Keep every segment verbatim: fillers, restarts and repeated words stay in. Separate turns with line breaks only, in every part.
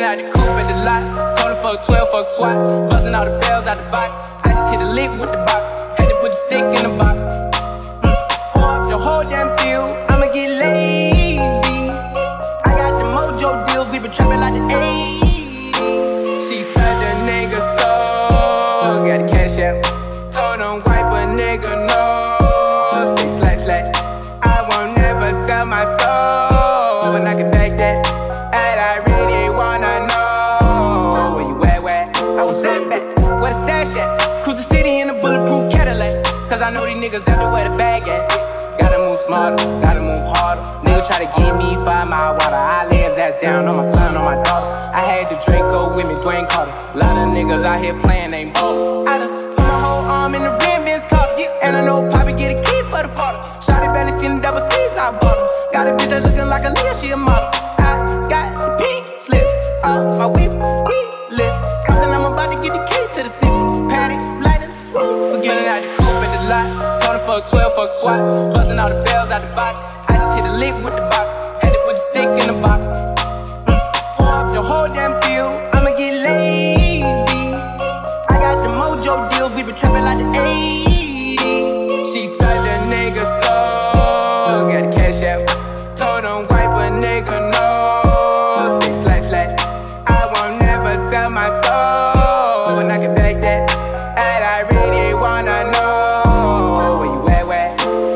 Spinning out the coupe at the lot. Calling for a twelve, fuck SWAT. Buzzing all the bells out the box. I just hit a lick with the box. Had to put the stick in the box. Mm. Pour up the whole damn seal. I'ma get lazy. I got the mojo deals. We been trapping like the eighties. She said the nigga so. Got the cash out. Told him wipe a nigga no. Say slack slack. I won't never sell my soul. And I can take that. And I really wanna know where you at, where? I was sat back, where the stash at? Cruise the city in a bulletproof Cadillac. Cause I know these niggas out there where the bag at. Gotta move smarter, gotta move harder. Nigga try to give me five mile water. I lay his ass down on my son, on my daughter. I had the Draco with me, Dwayne Carter. Lot of niggas out here playing, ain't ball. I done put my whole arm in the rim, Vince Carter. Yeah, and I know Poppy get a key for the bottle. Shotty barely seen the double C's, I bought her. Got a bitch that looking like a Leah, she a model. I got the pink slip off my whip ski list. Compton, I'm about to get the key to the city. Patty, light and fruit. Forgetting out the coupe at the lot. Calling for a twelve, fuck SWAT. Buzzing all the bells out the box. I just hit a lick with the box. Had to put the stick in the box. Mm. Pour up the whole damn seal. I'ma get lazy. I got the mojo deals. We been trapping like the eighties. She said the nigga so. Got the cash out. Told him wipe a nigga no. Say slack slack. I won't never sell my soul. And I can take that. And I really wanna know where you at, where?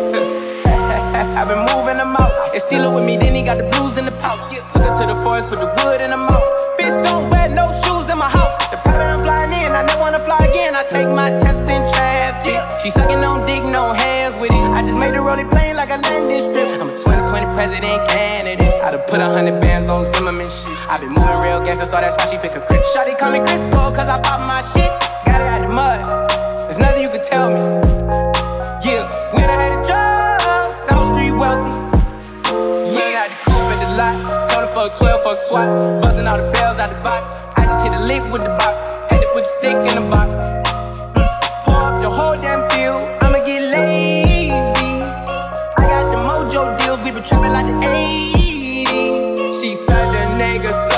I've been moving them out. And steal it with me, then he got the blues in the pouch. Took her to the forest, put the wood in the mouth. Bitch, don't wear no shoes in my house. The private I'm flying in, I never wanna fly again. I take my chances in traffic. She sucking on dick, no hands with it. I just made the rolling plane like a landing strip. I'm a twenty twenty president candidate. I done put a hundred bands on Zimmerman shit. I been moving real gangster, so that's why she pick a crit. Shawty call me Crisco, cause I pop my shit. Got it out the mud, there's nothing you can tell me. Yeah, when I had a job, South Street wealthy. Yeah, I had the coupe at the lot. Calling for a twelve, fuck SWAT. Buzzing all the bells out the box. I just hit a lick with the box. Had to put the stick in the box. Mm. Pour up the whole damn seal. I'ma get lazy. I got the mojo deals. We been trapping like the eighties. She said the nigga so.